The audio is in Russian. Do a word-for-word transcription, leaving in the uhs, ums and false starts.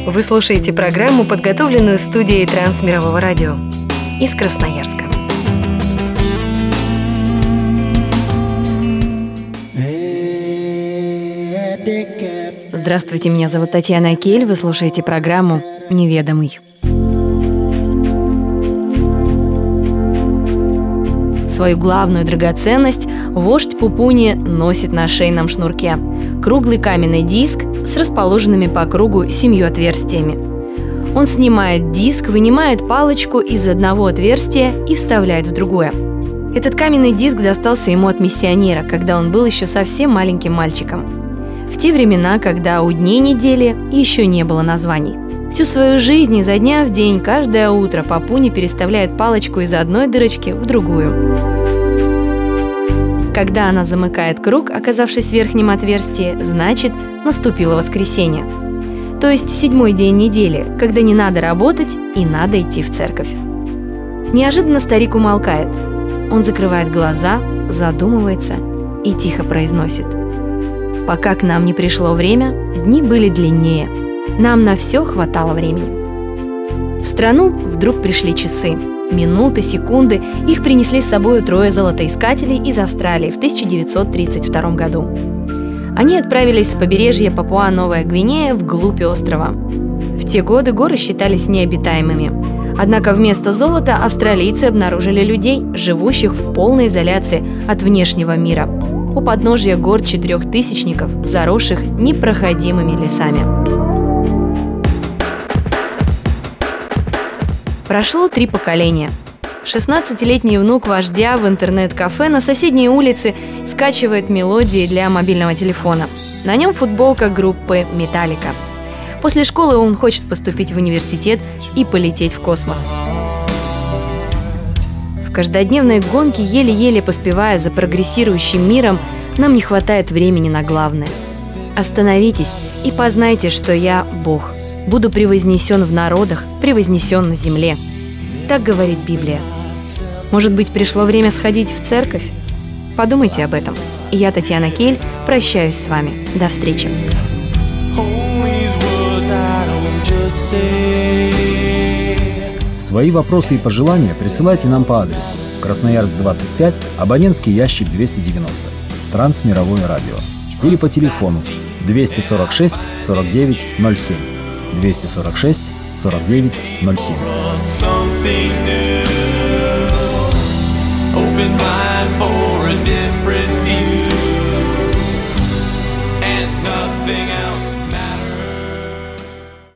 Вы слушаете программу, подготовленную студией Трансмирового радио из Красноярска. Здравствуйте, меня зовут Татьяна Акель. Вы слушаете программу «Неведомый». Свою главную драгоценность вождь Пупуни носит на шейном шнурке – круглый каменный диск с расположенными по кругу семью отверстиями. Он снимает диск, вынимает палочку из одного отверстия и вставляет в другое. Этот каменный диск достался ему от миссионера, когда он был еще совсем маленьким мальчиком. В те времена, когда у дней недели еще не было названий. Всю свою жизнь изо дня в день, каждое утро Папуни переставляет палочку из одной дырочки в другую. Когда она замыкает круг, оказавшись в верхнем отверстии, значит, наступило воскресенье. То есть седьмой день недели, когда не надо работать и надо идти в церковь. Неожиданно старик умолкает. Он закрывает глаза, задумывается и тихо произносит: «Пока к нам не пришло время, дни были длиннее. Нам на все хватало времени». В страну вдруг пришли часы. Минуты, секунды. Их принесли с собой трое золотоискателей из Австралии в тысяча девятьсот тридцать втором году. Они отправились с побережья Папуа-Новая Гвинея вглубь острова. В те годы горы считались необитаемыми. Однако вместо золота австралийцы обнаружили людей, живущих в полной изоляции от внешнего мира, у подножья гор четырехтысячников, заросших непроходимыми лесами. Прошло три поколения. шестнадцатилетний внук вождя в интернет-кафе на соседней улице скачивает мелодии для мобильного телефона. На нем футболка группы «Металлика». После школы он хочет поступить в университет и полететь в космос. В каждодневной гонке, еле-еле поспевая за прогрессирующим миром, нам не хватает времени на главное. Остановитесь и познайте, что я Бог. Буду превознесен в народах, превознесен на земле. Так говорит Библия. Может быть, пришло время сходить в церковь? Подумайте об этом. И я, Татьяна Кель, прощаюсь с вами. До встречи. Свои вопросы и пожелания присылайте нам по адресу: Красноярск, двадцать пять, абонентский ящик двести девяносто, Трансмировое радио. Или по телефону двести сорок шесть сорок девять ноль семь. двести сорок шесть сорок девять ноль семь. Open mind for a different view.